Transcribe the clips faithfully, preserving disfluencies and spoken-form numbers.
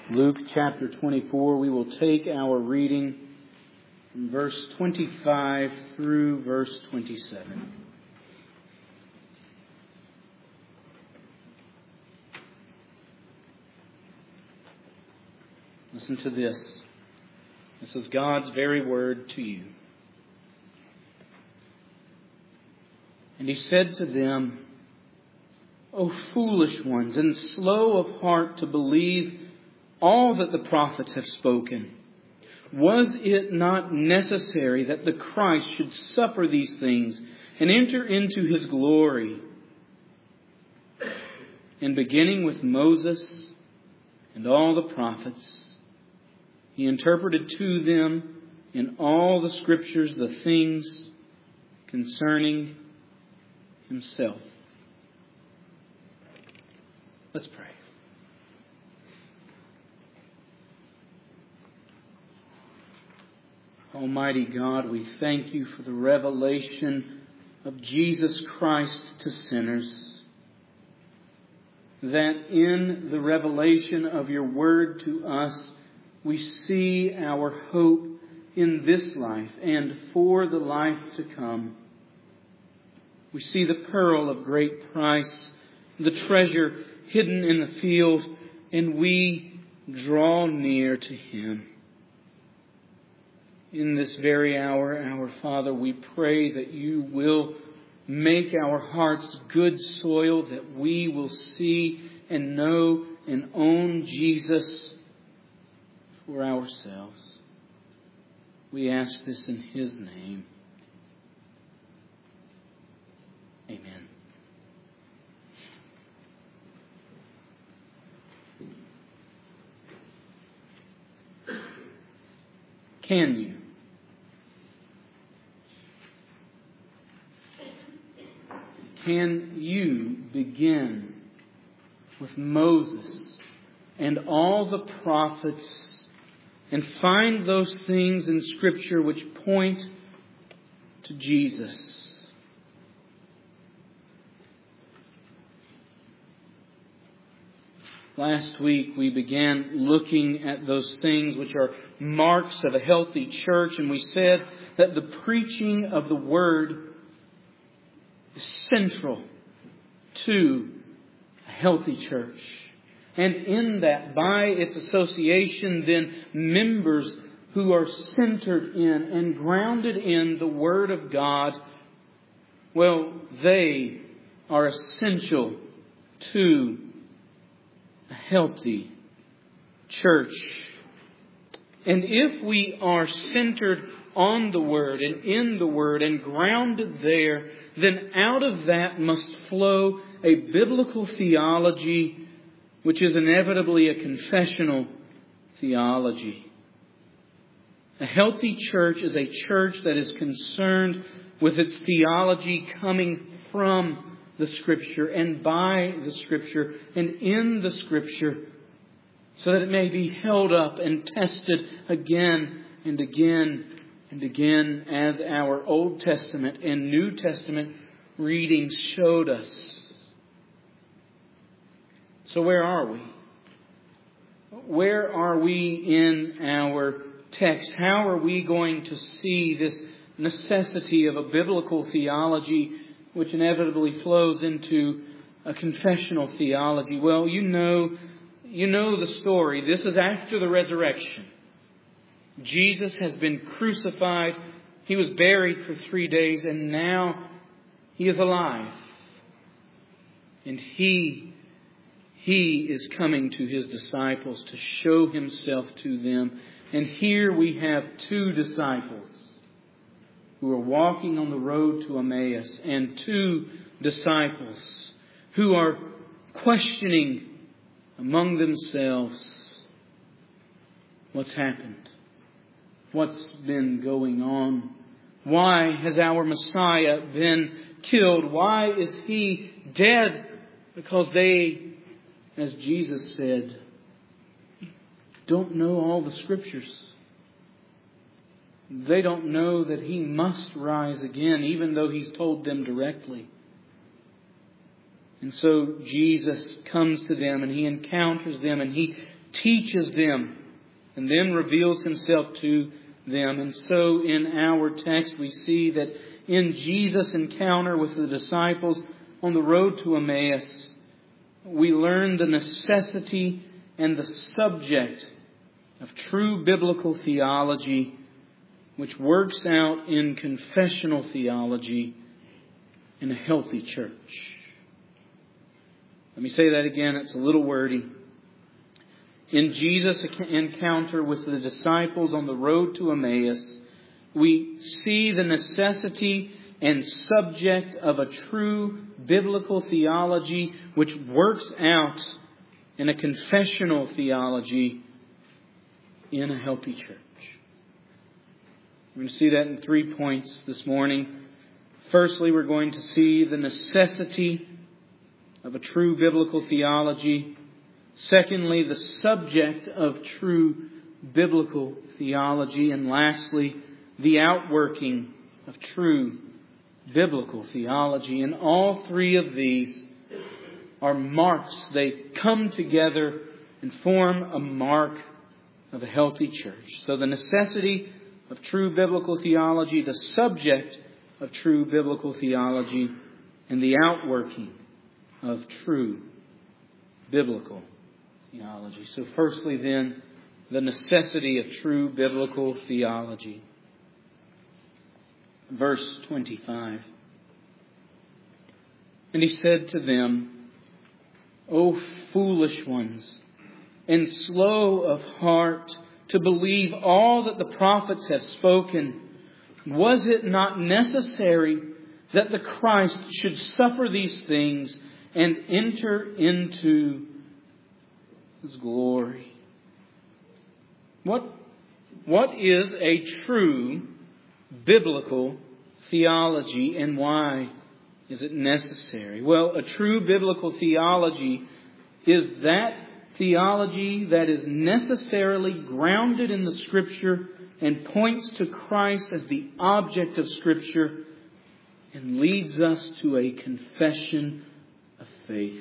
Luke chapter twenty-four. We will take our reading from verse twenty-five through verse twenty-seven. Listen to this. This is God's very word to you. And he said to them, O foolish ones, and slow of heart to believe all that the prophets have spoken. Was it not necessary that the Christ should suffer these things and enter into His glory? And beginning with Moses and all the prophets, He interpreted to them in all the Scriptures the things concerning Himself. Let's pray. Almighty God, we thank you for the revelation of Jesus Christ to sinners. That in the revelation of your word to us, we see our hope in this life and for the life to come. We see the pearl of great price, the treasure hidden in the field, and we draw near to Him. In this very hour, our Father, we pray that you will make our hearts good soil, that we will see and know and own Jesus for ourselves. We ask this in His name. Amen. Can you? Can you begin with Moses and all the prophets and find those things in Scripture which point to Jesus? Last week we began looking at those things which are marks of a healthy church, and we said that the preaching of the Word is central to a healthy church. And in that, by its association, then members who are centered in and grounded in the Word of God, well, they are essential to a healthy church. And if we are centered on the Word and in the Word and grounded there, then out of that must flow a biblical theology, which is inevitably a confessional theology. A healthy church is a church that is concerned with its theology coming from the Scripture and by the Scripture and in the Scripture, so that it may be held up and tested again and again and again, as our Old Testament and New Testament readings showed us. So where are we? Where are we in our text? How are we going to see this necessity of a biblical theology, which inevitably flows into a confessional theology? Well, you know, you know the story. This is after the resurrection. Jesus has been crucified. He was buried for three days, and now He is alive. And He, He is coming to His disciples to show Himself to them. And here we have two disciples who are walking on the road to Emmaus, and two disciples who are questioning among themselves what's happened. What's been going on? Why has our Messiah been killed? Why is He dead? Because they, as Jesus said, don't know all the Scriptures. They don't know that He must rise again, even though He's told them directly. And so Jesus comes to them and He encounters them and He teaches them, and then reveals Himself to them. And so in our text we see that in Jesus' encounter with the disciples on the road to Emmaus, we learn the necessity and the subject of true biblical theology, which works out in confessional theology in a healthy church. Let me say that again. It's a little wordy. In Jesus' encounter with the disciples on the road to Emmaus, we see the necessity and subject of a true biblical theology which works out in a confessional theology in a healthy church. We're going to see that in three points this morning. Firstly, we're going to see the necessity of a true biblical theology. Secondly, the subject of true biblical theology. And lastly, the outworking of true biblical theology. And all three of these are marks. They come together and form a mark of a healthy church. So the necessity of true biblical theology, the subject of true biblical theology, and the outworking of true biblical theology. So firstly then, the necessity of true biblical theology. Verse twenty-five. And He said to them, O foolish ones, and slow of heart to believe all that the prophets have spoken, was it not necessary that the Christ should suffer these things and enter into His glory? What, what is a true biblical theology, and why is it necessary? Well, a true biblical theology is that theology that is necessarily grounded in the Scripture and points to Christ as the object of Scripture and leads us to a confession of faith.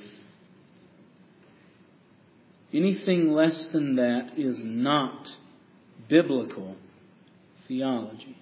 Anything less than that is not biblical theology.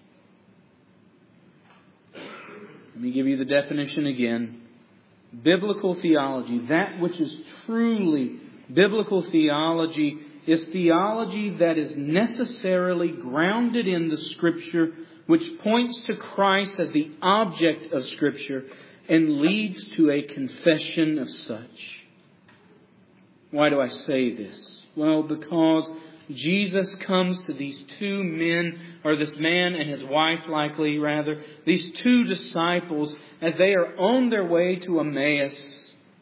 Let me give you the definition again. Biblical theology, that which is truly biblical theology, is theology that is necessarily grounded in the Scripture, which points to Christ as the object of Scripture and leads to a confession of such. Why do I say this? Well, because Jesus comes to these two men, or this man and his wife likely rather, these two disciples as they are on their way to Emmaus.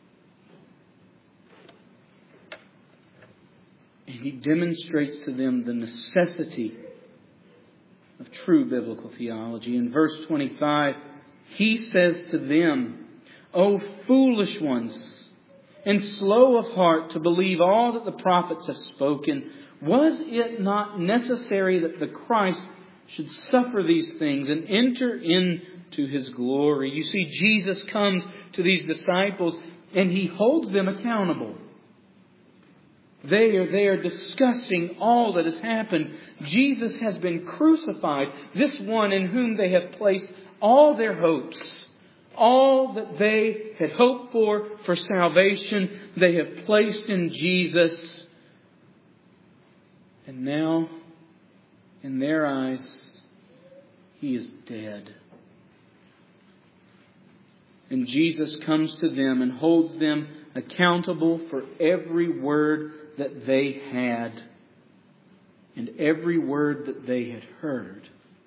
And He demonstrates to them the necessity of true biblical theology. In verse twenty-five, He says to them, O foolish ones, and slow of heart to believe all that the prophets have spoken, was it not necessary that the Christ should suffer these things and enter into His glory? You see, Jesus comes to these disciples and He holds them accountable. They are there discussing all that has happened. Jesus has been crucified. This one in whom they have placed all their hopes. All that they had hoped for for salvation, they have placed in Jesus. And now, in their eyes, He is dead. And Jesus comes to them and holds them accountable for every word that they had and every word that they had heard.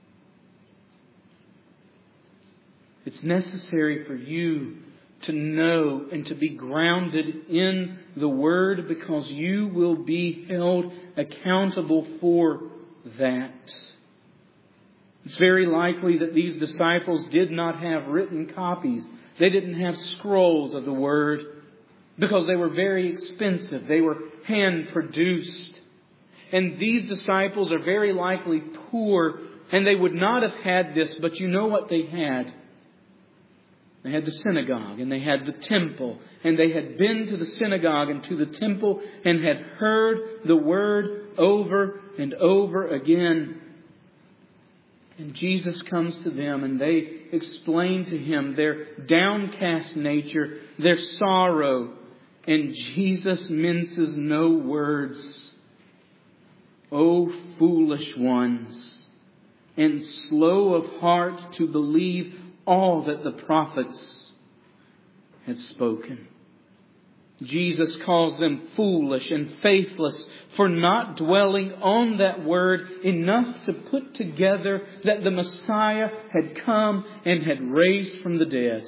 It's necessary for you to know and to be grounded in the Word, because you will be held accountable for that. It's very likely that these disciples did not have written copies. They didn't have scrolls of the Word because they were very expensive. They were hand-produced. And these disciples are very likely poor, and they would not have had this, but you know what they had? They had the synagogue and they had the temple. And they had been to the synagogue and to the temple and had heard the word over and over again. And Jesus comes to them and they explain to Him their downcast nature, their sorrow. And Jesus minces no words. O foolish ones, and slow of heart to believe all that the prophets had spoken. Jesus calls them foolish and faithless for not dwelling on that word enough to put together that the Messiah had come and had raised from the dead.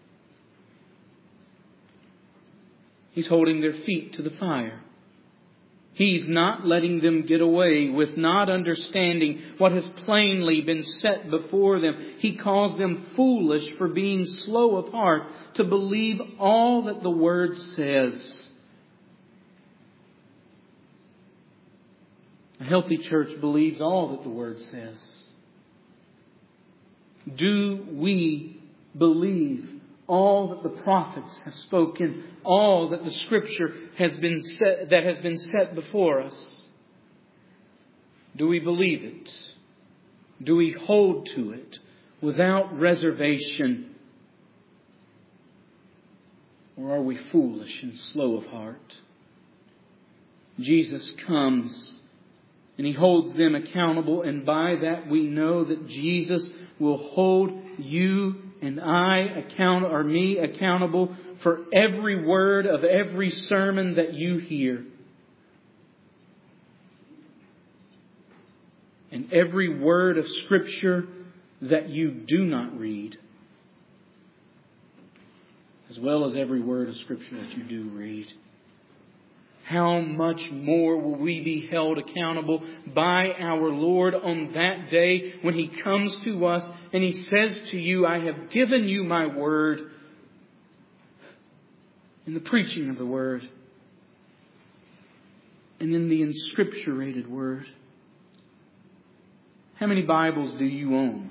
He's holding their feet to the fire. He's not letting them get away with not understanding what has plainly been set before them. He calls them foolish for being slow of heart to believe all that the Word says. A healthy church believes all that the Word says. Do we believe all that the prophets have spoken, all that the Scripture has been set, that has been set before us? Do we believe it? Do we hold to it without reservation? Or are we foolish and slow of heart? Jesus comes and He holds them accountable, and by that we know that Jesus will hold you and I account or me accountable for every word of every sermon that you hear. And every word of Scripture that you do not read. As well as every word of Scripture that you do read. How much more will we be held accountable by our Lord on that day when He comes to us and He says to you, I have given you my word, in the preaching of the word and in the inscripturated word. How many Bibles do you own?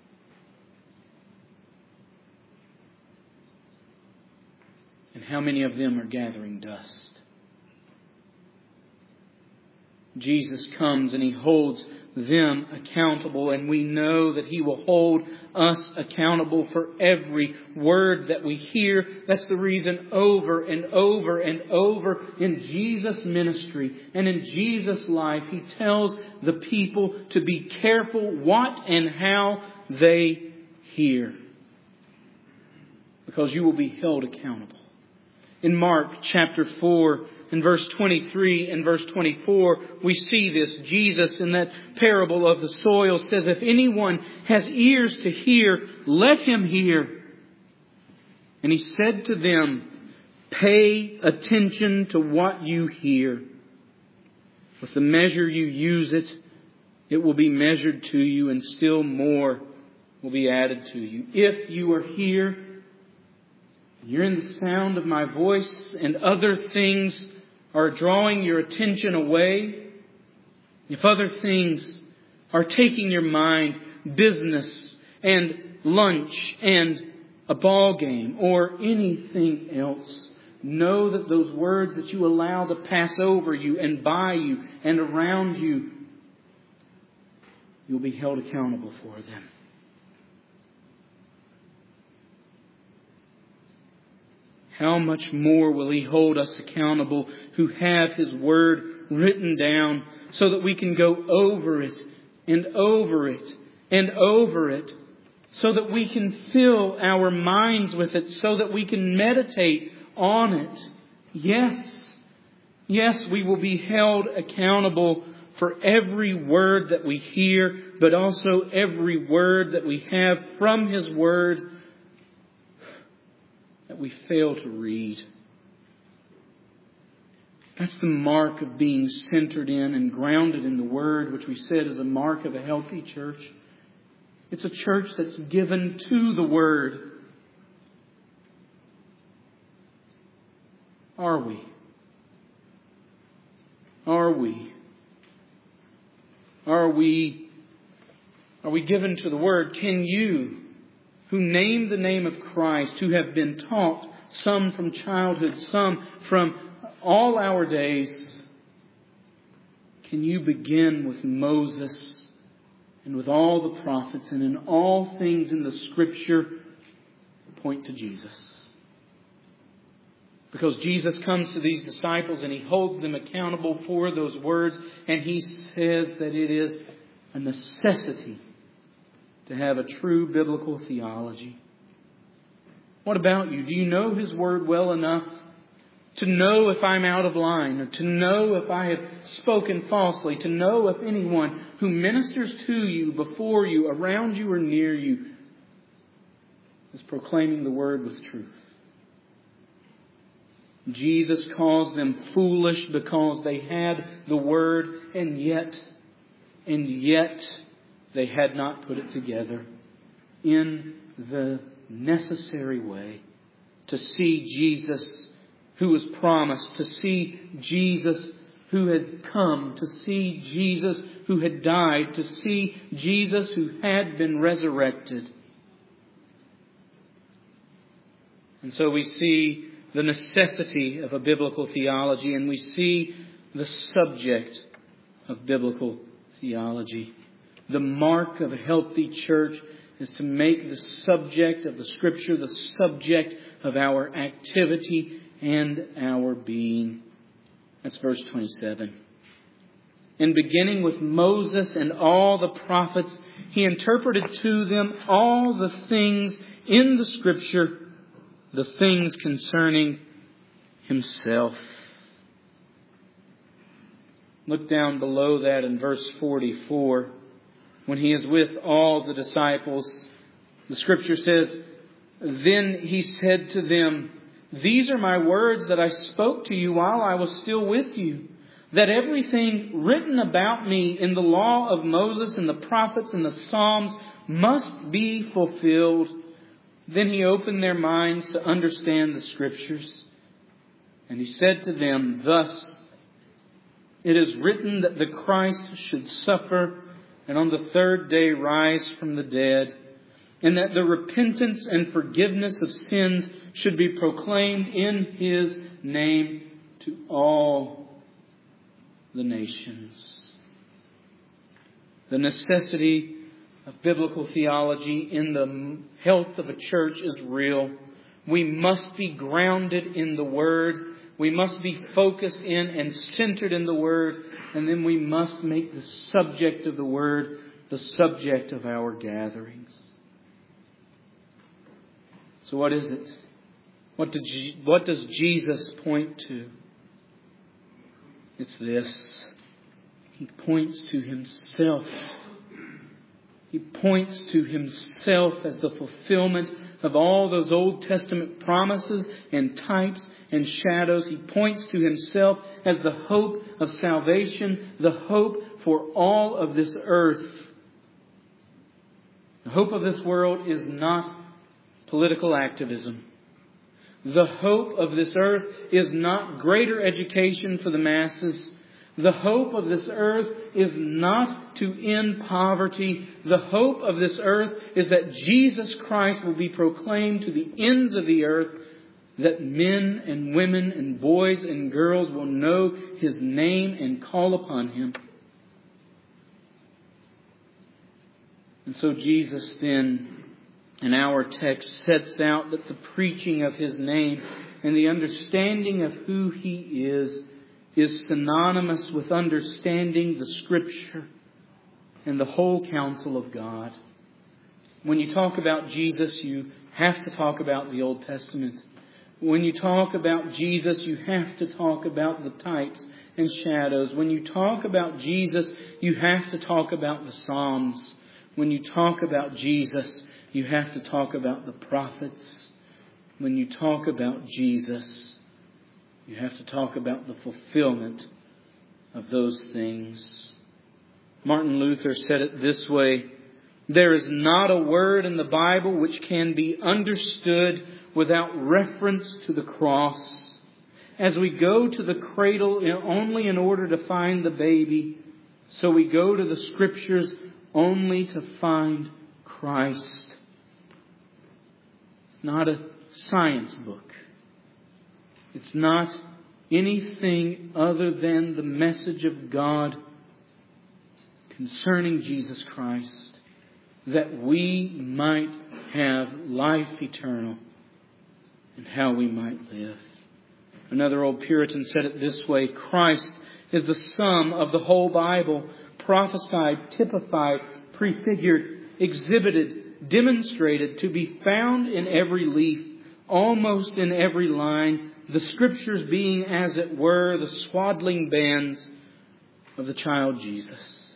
And how many of them are gathering dust? Jesus comes and He holds them accountable, and we know that He will hold us accountable for every word that we hear. That's the reason over and over and over in Jesus' ministry and in Jesus' life, He tells the people to be careful what and how they hear. Because you will be held accountable. In Mark chapter four, in verse twenty-three and verse twenty-four, we see this. Jesus, in that parable of the soil, says, if anyone has ears to hear, let him hear. And He said to them, pay attention to what you hear. With the measure you use it, it will be measured to you, and still more will be added to you. If you are here, you're in the sound of my voice, and other things are drawing your attention away, if other things are taking your mind, business and lunch and a ball game or anything else, know that those words that you allow to pass over you and by you and around you, you'll be held accountable for them. How much more will He hold us accountable who have His Word written down so that we can go over it and over it and over it, so that we can fill our minds with it, so that we can meditate on it. Yes, yes, we will be held accountable for every word that we hear, but also every word that we have from His Word that we fail to read. That's the mark of being centered in and grounded in the Word, which we said is a mark of a healthy church. It's a church that's given to the Word. Are we? Are we? Are we? Are we given to the Word? Can you who name the name of Christ, who have been taught, some from childhood, some from all our days, can you begin with Moses and with all the prophets and in all things in the Scripture point to Jesus? Because Jesus comes to these disciples and He holds them accountable for those words, and He says that it is a necessity to have a true biblical theology. What about you? Do you know His Word well enough to know if I'm out of line, or to know if I have spoken falsely, to know if anyone who ministers to you, before you, around you, or near you is proclaiming the Word with truth? Jesus calls them foolish because they had the Word, and yet, and yet they had not put it together in the necessary way to see Jesus who was promised, to see Jesus who had come, to see Jesus who had died, to see Jesus who had been resurrected. And so we see the necessity of a biblical theology, and we see the subject of biblical theology. The mark of a healthy church is to make the subject of the Scripture the subject of our activity and our being. That's verse twenty-seven. And beginning with Moses and all the prophets, He interpreted to them all the things in the Scripture, the things concerning Himself. Look down below that in verse forty-four. When He is with all the disciples, the Scripture says, "Then He said to them, These are my words that I spoke to you while I was still with you, that everything written about me in the law of Moses and the prophets and the Psalms must be fulfilled." Then He opened their minds to understand the Scriptures. And He said to them, "Thus it is written that the Christ should suffer and on the third day rise from the dead, and that the repentance and forgiveness of sins should be proclaimed in His name to all the nations." The necessity of biblical theology in the health of a church is real. We must be grounded in the Word. We must be focused in and centered in the Word. And then we must make the subject of the Word the subject of our gatherings. So what is it? What, did Je- what does Jesus point to? It's this. He points to Himself. He points to Himself as the fulfillment of all those Old Testament promises and types and shadows. He points to Himself as the hope of salvation, the hope for all of this earth. The hope of this world is not political activism. The hope of this earth is not greater education for the masses. The hope of this earth is not to end poverty. The hope of this earth is that Jesus Christ will be proclaimed to the ends of the earth, that men and women and boys and girls will know His name and call upon Him. And so Jesus then, in our text, sets out that the preaching of His name and the understanding of who He is is synonymous with understanding the Scripture and the whole counsel of God. When you talk about Jesus, you have to talk about the Old Testament. When you talk about Jesus, you have to talk about the types and shadows. When you talk about Jesus, you have to talk about the Psalms. When you talk about Jesus, you have to talk about the prophets. When you talk about Jesus, you have to talk about the fulfillment of those things. Martin Luther said it this way: "There is not a word in the Bible which can be understood without reference to the cross. As we go to the cradle only in order to find the baby, so we go to the Scriptures only to find Christ." It's not a science book. It's not anything other than the message of God concerning Jesus Christ, that we might have life eternal and how we might live. Another old Puritan said it this way: Christ is the sum of the whole Bible, prophesied, typified, prefigured, exhibited, demonstrated, to be found in every leaf, almost in every line, the Scriptures being, as it were, the swaddling bands of the child Jesus.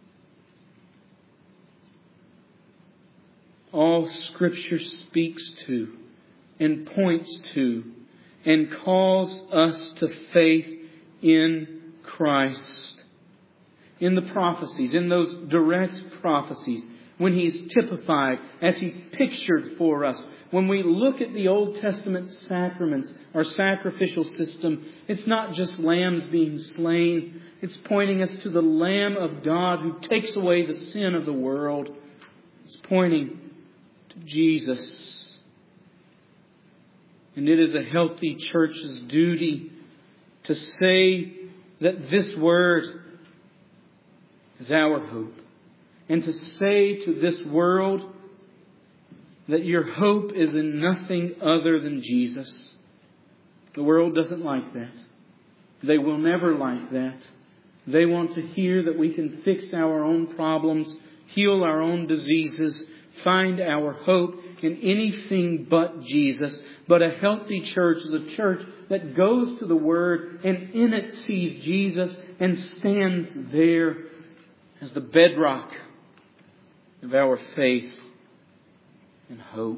All Scripture speaks to and points to and calls us to faith in Christ. In the prophecies, in those direct prophecies, when He's typified, as He's pictured for us. When we look at the Old Testament sacraments, our sacrificial system, it's not just lambs being slain. It's pointing us to the Lamb of God who takes away the sin of the world. It's pointing to Jesus. And it is a healthy church's duty to say that this Word is our hope. And to say to this world that your hope is in nothing other than Jesus. The world doesn't like that. They will never like that. They want to hear that we can fix our own problems, heal our own diseases, find our hope in anything but Jesus. But a healthy church is a church that goes to the Word and in it sees Jesus and stands there as the bedrock of our faith and hope.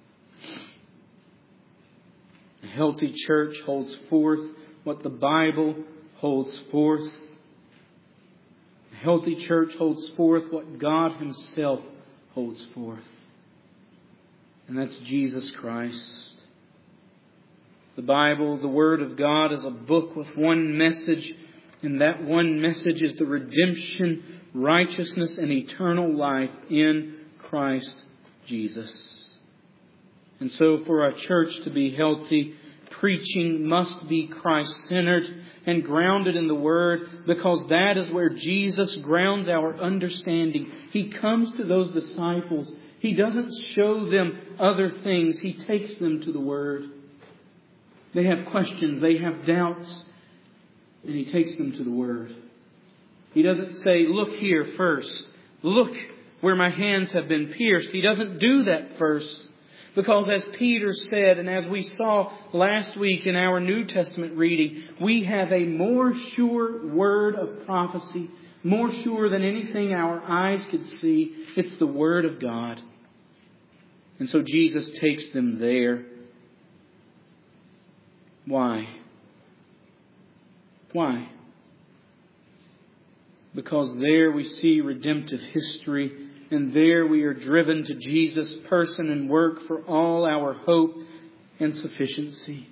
A healthy church holds forth what the Bible holds forth. A healthy church holds forth what God Himself holds forth. And that's Jesus Christ. The Bible, the Word of God, is a book with one message. And that one message is the redemption, righteousness, and eternal life in Christ Jesus. And so for our church to be healthy, preaching must be Christ-centered and grounded in the Word, because that is where Jesus grounds our understanding. He comes to those disciples. He doesn't show them other things. He takes them to the Word. They have questions. They have doubts. And He takes them to the Word. He doesn't say, look here first. Look where my hands have been pierced. He doesn't do that first. Because as Peter said, and as we saw last week in our New Testament reading, we have a more sure word of prophecy, more sure than anything our eyes could see. It's the Word of God. And so Jesus takes them there. Why? Why? Because there we see redemptive history. And there we are driven to Jesus' person and work for all our hope and sufficiency.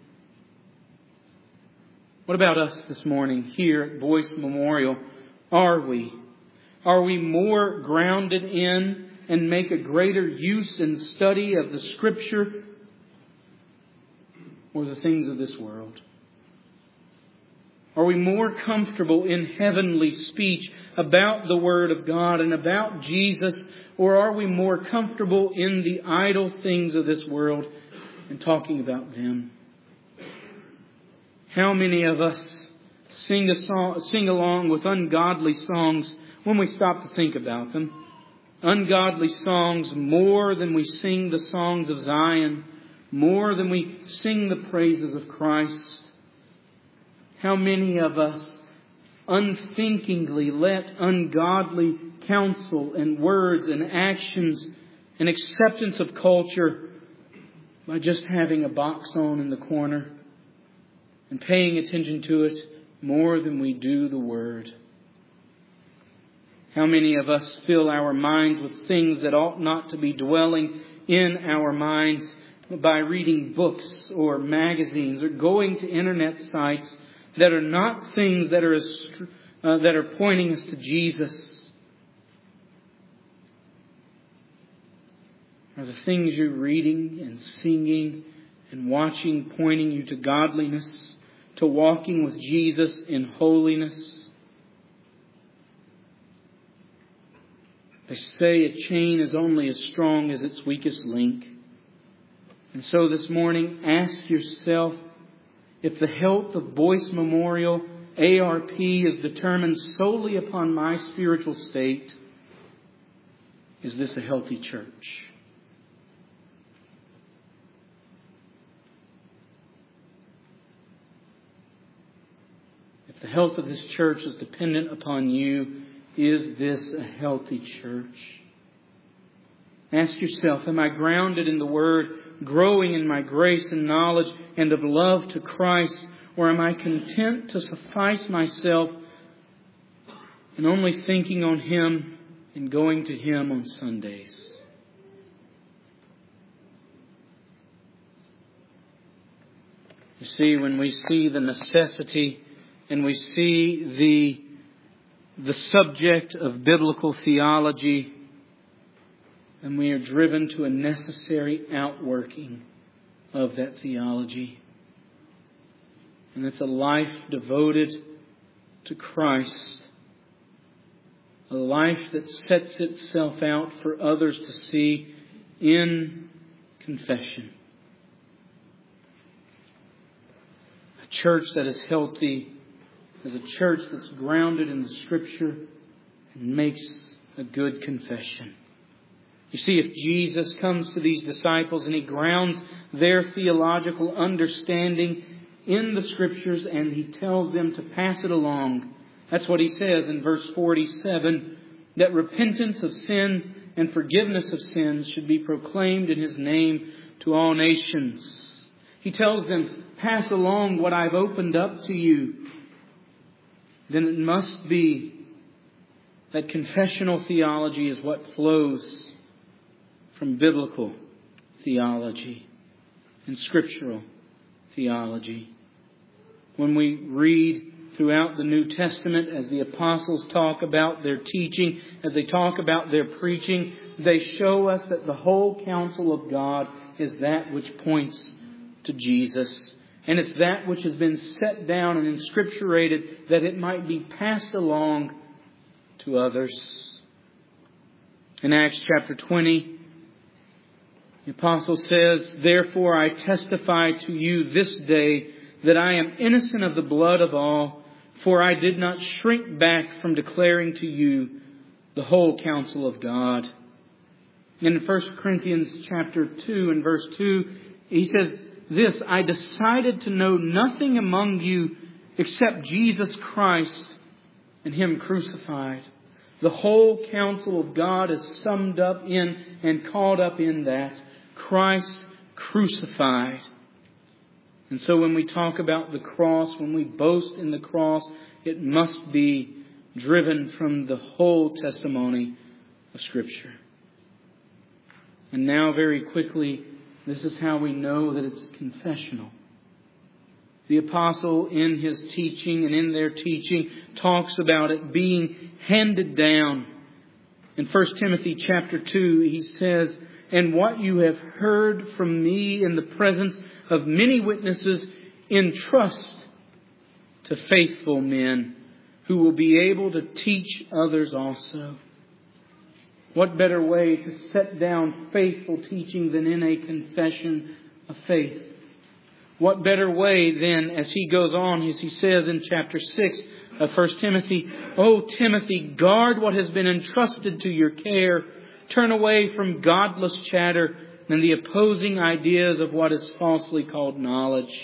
What about us this morning here at Boyce Memorial? Are we? Are we more grounded in and make a greater use and study of the Scripture or the things of this world? Are we more comfortable in heavenly speech about the Word of God and about Jesus? Or are we more comfortable in the idle things of this world and talking about them? How many of us sing, a song, sing along with ungodly songs when we stop to think about them? Ungodly songs more than we sing the songs of Zion, more than we sing the praises of Christ. How many of us unthinkingly let ungodly counsel and words and actions and acceptance of culture by just having a box on in the corner and paying attention to it more than we do the Word? How many of us fill our minds with things that ought not to be dwelling in our minds by reading books or magazines or going to internet sites that are not things that are uh, that are pointing us to Jesus? Are the things you're reading and singing and watching pointing you to godliness, to walking with Jesus in holiness? They say a chain is only as strong as its weakest link. And so this morning, ask yourself if the health of Boyce Memorial A R P is determined solely upon my spiritual state. Is this a healthy church? If the health of this church is dependent upon you, is this a healthy church? Ask yourself, am I grounded in the Word, growing in my grace and knowledge and of love to Christ? Or am I content to suffice myself and only thinking on Him and going to Him on Sundays? You see, when we see the necessity and we see the, the subject of biblical theology, and we are driven to a necessary outworking of that theology. And it's a life devoted to Christ. A life that sets itself out for others to see in confession. A church that is healthy is a church that's grounded in the Scripture and makes a good confession. You see, if Jesus comes to these disciples and He grounds their theological understanding in the Scriptures and He tells them to pass it along, that's what He says in verse forty-seven, that repentance of sin and forgiveness of sins should be proclaimed in His name to all nations. He tells them, pass along what I've opened up to you. Then it must be that confessional theology is what flows from biblical theology and scriptural theology. When we read throughout the New Testament, as the apostles talk about their teaching, as they talk about their preaching, they show us that the whole counsel of God is that which points to Jesus. And it's that which has been set down and inscripturated that it might be passed along to others. In Acts chapter twenty, the apostle says, therefore I testify to you this day that I am innocent of the blood of all, for I did not shrink back from declaring to you the whole counsel of God. In First Corinthians chapter two and verse two, he says this, I decided to know nothing among you except Jesus Christ and Him crucified. The whole counsel of God is summed up in and called up in that. Christ crucified. And so when we talk about the cross, when we boast in the cross, it must be driven from the whole testimony of Scripture. And now very quickly, this is how we know that it's confessional. The apostle in his teaching and in their teaching talks about it being handed down. In First Timothy chapter two, he says, and what you have heard from me in the presence of many witnesses, entrust to faithful men who will be able to teach others also. What better way to set down faithful teaching than in a confession of faith? What better way then, as he goes on, as he says in chapter six of First Timothy, O Timothy, guard what has been entrusted to your care. Turn away from godless chatter and the opposing ideas of what is falsely called knowledge.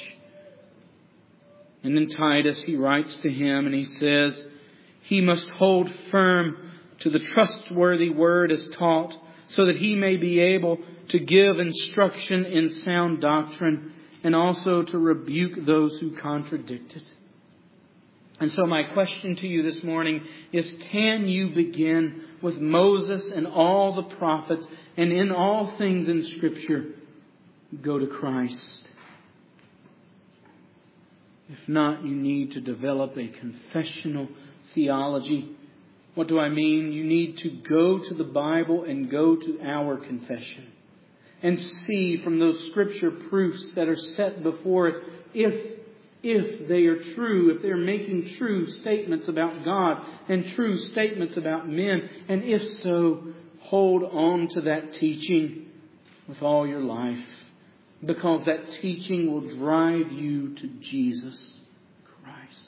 And in Titus, he writes to him and he says, he must hold firm to the trustworthy word as taught, so that he may be able to give instruction in sound doctrine and also to rebuke those who contradict it. And so my question to you this morning is, can you begin with Moses and all the prophets and in all things in Scripture, go to Christ? If not, you need to develop a confessional theology. What do I mean? You need to go to the Bible and go to our confession. and see from those Scripture proofs that are set before us if, if they are true, if they're making true statements about God and true statements about men. And if so, hold on to that teaching with all your life, because that teaching will drive you to Jesus Christ.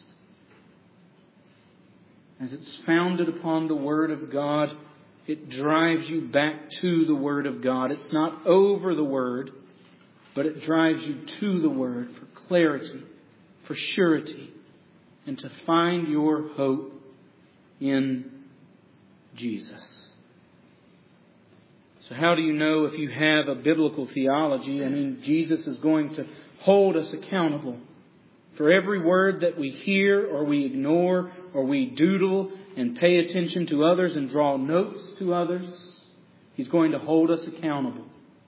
As it's founded upon the Word of God, it drives you back to the Word of God. It's not over the Word, but it drives you to the Word for clarity, for surety, and to find your hope in Jesus. So how do you know if you have a biblical theology? I mean, Jesus is going to hold us accountable for every word that we hear or we ignore or we doodle and pay attention to others and draw notes to others. He's going to hold us accountable.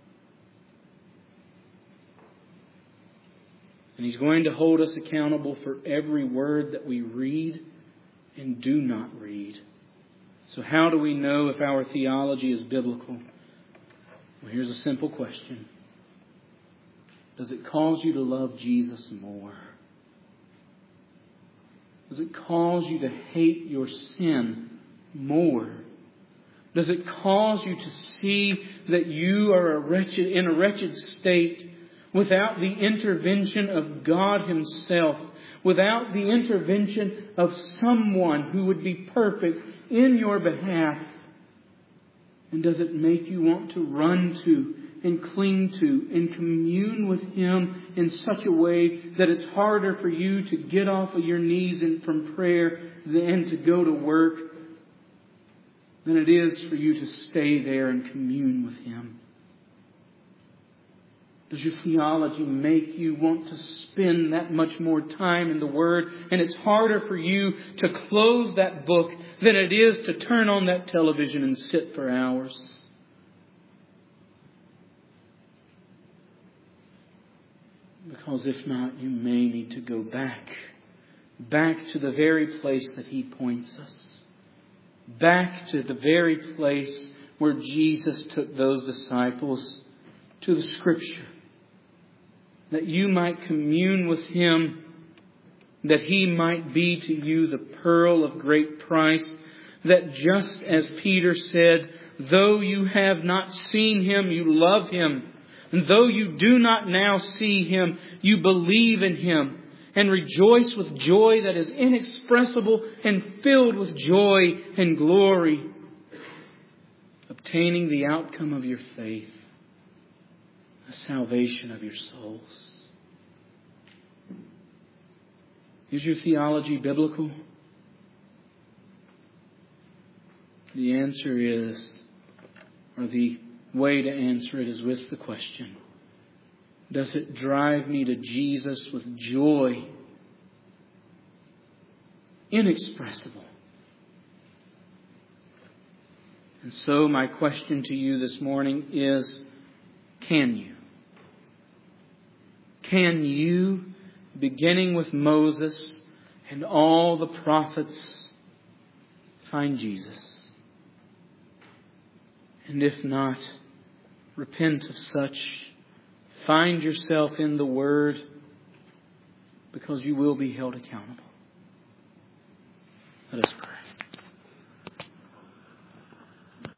And He's going to hold us accountable for every word that we read and do not read. So how do we know if our theology is biblical? Well, here's a simple question. Does it cause you to love Jesus more? Does it cause you to hate your sin more? Does it cause you to see that you are a wretched, in a wretched state without the intervention of God Himself, without the intervention of someone who would be perfect in your behalf? And does it make you want to run to and cling to and commune with Him in such a way that it's harder for you to get off of your knees and from prayer than to go to work than it is for you to stay there and commune with Him? Does your theology make you want to spend that much more time in the Word, and it's harder for you to close that book than it is to turn on that television and sit for hours? Because if not, you may need to go back. Back to the very place that He points us. Back to the very place where Jesus took those disciples, to the Scripture. That you might commune with Him, that He might be to you the pearl of great price, that just as Peter said, though you have not seen Him, you love Him. And though you do not now see Him, you believe in Him and rejoice with joy that is inexpressible and filled with joy and glory, obtaining the outcome of your faith, the salvation of your souls. Is your theology biblical? The answer is, or the way to answer it is with the question, does it drive me to Jesus with joy inexpressible? And so my question to you this morning is, can you? Can you, beginning with Moses and all the prophets, find Jesus? And if not, repent of such. Find yourself in the Word, because you will be held accountable. Let us pray.